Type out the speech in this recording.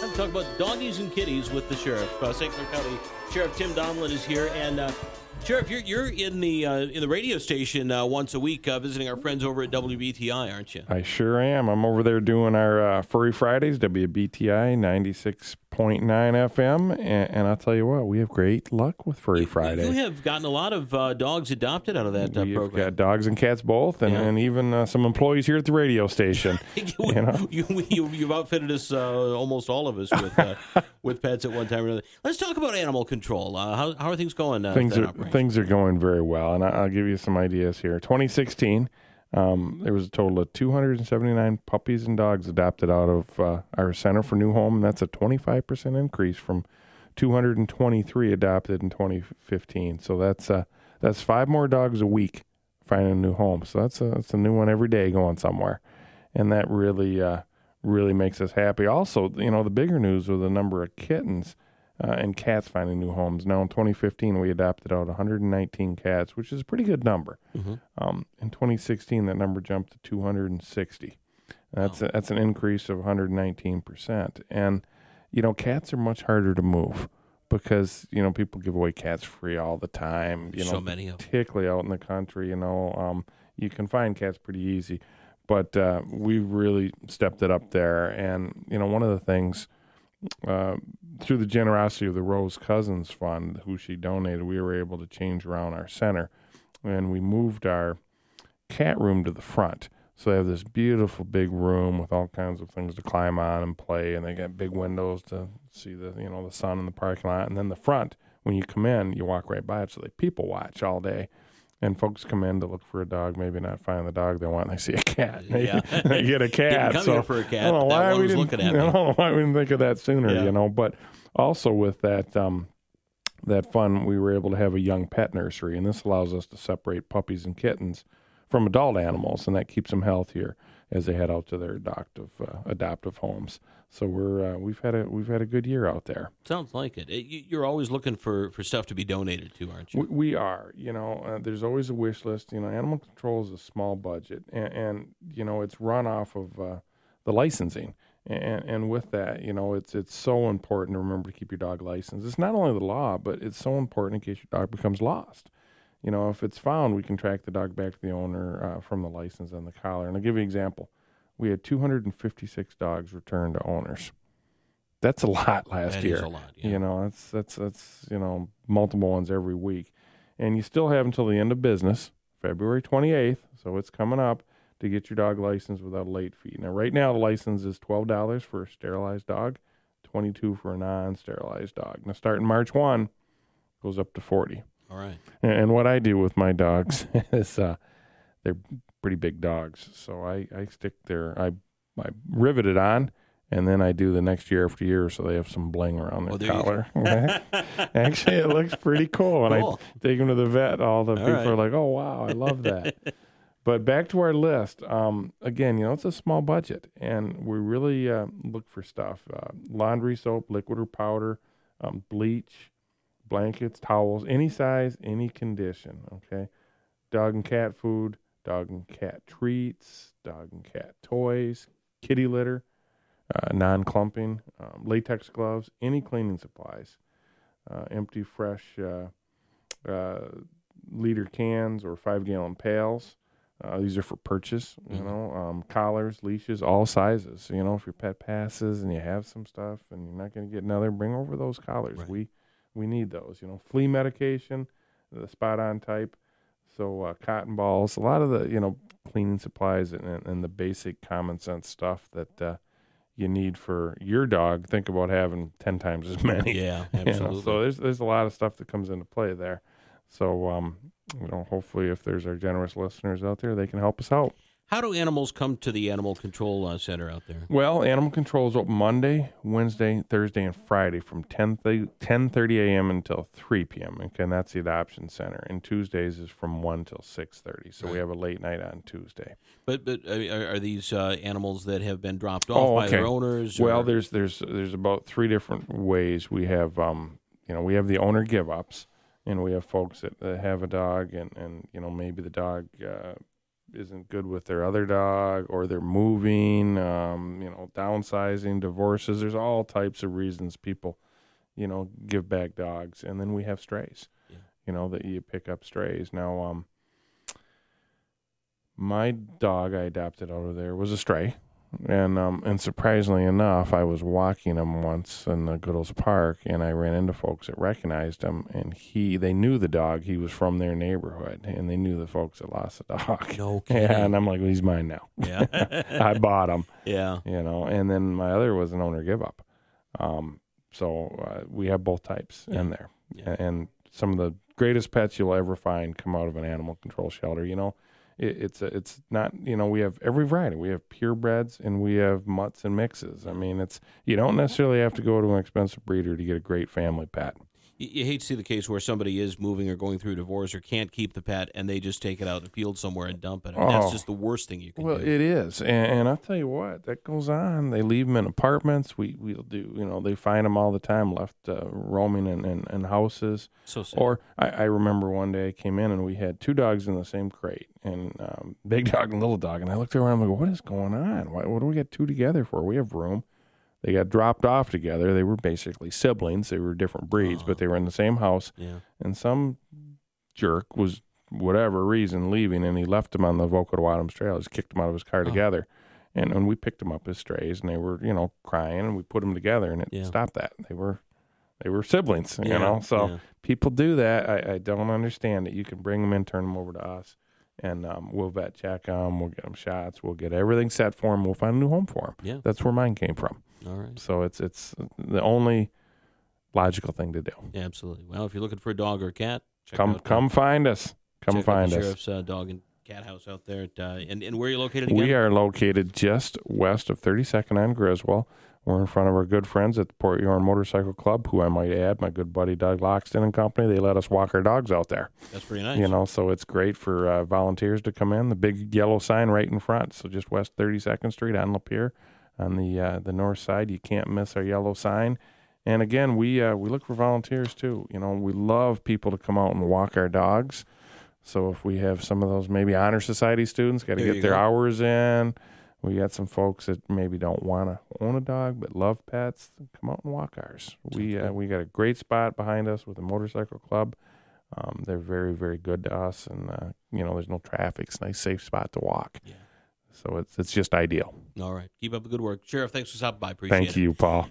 I'm talking about doggies and kitties with the sheriff. St. Clair County Sheriff Tim Donlin is here, and Sheriff, you're in the radio station once a week, visiting our friends over at WBTI, aren't you? I sure am. I'm over there doing our Furry Fridays, WBTI 96.9 FM, and I'll tell you what, we have great luck with Furry Friday. You have gotten a lot of dogs adopted out of that We've program. got dogs and cats both, and even some employees here at the radio station. You've outfitted us, almost all of us, with pets at one time or another. Let's talk about animal control. How are things going? Things are going very well, and I'll give you some ideas here. 2016, there was a total of 279 puppies and dogs adopted out of our Center for New Home, and that's a 25% increase from 223 adopted in 2015. So that's 5 more dogs a week finding a new home. So that's a new one every day going somewhere, and that really makes us happy. Also, the bigger news was the number of kittens and cats finding new homes. Now, in 2015, we adopted out 119 cats, which is a pretty good number. Mm-hmm. In 2016, that number jumped to 260. That's an increase of 119%. And, cats are much harder to move because, people give away cats free all the time. So many of them. Particularly out in the country, you can find cats pretty easy. But we really stepped it up there. And, one of the things... through the generosity of the Rose Cousins Fund, who she donated, we were able to change around our center, and we moved our cat room to the front. So they have this beautiful big room with all kinds of things to climb on and play, and they got big windows to see the sun in the parking lot. And then the front, when you come in, you walk right by it, so they people watch all day. And folks come in to look for a dog, maybe not find the dog they want, and they see a cat. Yeah. They get a cat. Didn't come here for a cat. I don't know why we didn't looking at me. I don't know why we didn't think of that sooner, But also with that fund, we were able to have a young pet nursery, and this allows us to separate puppies and kittens from adult animals, and that keeps them healthier as they head out to their adoptive homes. So we've had a good year out there. Sounds like it. You're always looking for stuff to be donated to, aren't you? We are. There's always a wish list. Animal control is a small budget, and it's run off of the licensing. And with that, it's so important to remember to keep your dog licensed. It's not only the law, but it's so important in case your dog becomes lost. If it's found, we can track the dog back to the owner from the license and the collar. And I'll give you an example. We had 256 dogs returned to owners. That's a lot last year. That is a lot, yeah. That's multiple ones every week. And you still have until the end of business, February 28th, so it's coming up, to get your dog licensed without a late fee. Now, right now, the license is $12 for a sterilized dog, $22 for a non-sterilized dog. Now, starting March 1, goes up to $40. All right. And what I do with my dogs is they're pretty big dogs. So I stick I rivet it on, and then I do the next year after year so they have some bling around their collar. Actually, it looks pretty cool. When I take them to the vet, all the people are like, oh, wow, I love that. But back to our list. Again, it's a small budget, and we really look for stuff. Laundry soap, liquid or powder, bleach, blankets, towels, any size, any condition, okay? Dog and cat food, dog and cat treats, dog and cat toys, kitty litter, non-clumping, latex gloves, any cleaning supplies, empty, fresh liter cans or 5-gallon pails. These are for purchase, collars, leashes, all sizes. If your pet passes and you have some stuff and you're not going to get another, bring over those collars. Right. We need those. Flea medication, the spot-on type. So cotton balls, a lot of the, cleaning supplies and the basic common sense stuff that you need for your dog. Think about having 10 times as many. Yeah, absolutely. So there's a lot of stuff that comes into play there. So, hopefully if there's our generous listeners out there, they can help us out. How do animals come to the Animal Control Center out there? Well, Animal Control is open Monday, Wednesday, Thursday, and Friday from 10:30 a.m. until 3 p.m. And that's the Adoption Center. And Tuesdays is from 1 till 6:30. So we have a late night on Tuesday. But are these animals that have been dropped off by their owners? Well, there's about 3 different ways. We have we have the owner give-ups, and we have folks that have a dog and maybe the dog isn't good with their other dog, or they're moving, downsizing, divorces. There's all types of reasons people, give back dogs. And then we have strays, that you pick up strays. Now, my dog I adopted out of there was a stray. And surprisingly enough, I was walking him once in the Goodles Park, and I ran into folks that recognized him, and they knew the dog. He was from their neighborhood, and they knew the folks that lost the dog. No kidding. Yeah, and I'm like, well, he's mine now. Yeah. I bought him. Yeah. And then my other was an owner give up. So we have both types in there. Yeah. And some of the greatest pets you'll ever find come out of an animal control shelter, It's not, we have every variety. We have purebreds and we have mutts and mixes. I mean, you don't necessarily have to go to an expensive breeder to get a great family pet. You hate to see the case where somebody is moving or going through a divorce or can't keep the pet, and they just take it out in the field somewhere and dump it. And that's just the worst thing you can do. Well, it is. And I'll tell you what, that goes on. They leave them in apartments. We'll do, they find them all the time left roaming in houses. So sad. Or I remember one day I came in and we had two dogs in the same crate, and big dog and little dog. And I looked around and I go, what is going on? What do we get two together for? We have room. They got dropped off together. They were basically siblings. They were different breeds, but they were in the same house. Yeah. And some jerk was, whatever reason, leaving, and he left them on the Voco Adams Trail. Just kicked them out of his car together. And when we picked them up as strays, and they were, crying, and we put them together, and it stopped that. They were siblings, So people do that. I don't understand it. You can bring them in, turn them over to us, and we'll vet check them. We'll get them shots. We'll get everything set for them. We'll find a new home for them. Yeah. That's where mine came from. All right. So it's the only logical thing to do. Yeah, absolutely. Well, if you're looking for a dog or a cat, come find us. Come find the us. Sheriff's Dog and Cat House out there. And where are you located again? We are located just west of 32nd on Griswold. We're in front of our good friends at the Port Huron Motorcycle Club, who I might add, my good buddy Doug Loxton and company. They let us walk our dogs out there. That's pretty nice. So it's great for volunteers to come in. The big yellow sign right in front, so just west 32nd Street on Lapeer. On the north side, you can't miss our yellow sign. And again, we look for volunteers too. We love people to come out and walk our dogs. So if we have some of those maybe honor society students, got to get their hours in. We got some folks that maybe don't want to own a dog but love pets. Come out and walk ours. We got a great spot behind us with the motorcycle club. They're very, very good to us, and there's no traffic. It's a nice, safe spot to walk. Yeah. So it's just ideal. All right. Keep up the good work. Sheriff, thanks for stopping by. Appreciate it. Thank you, Paul.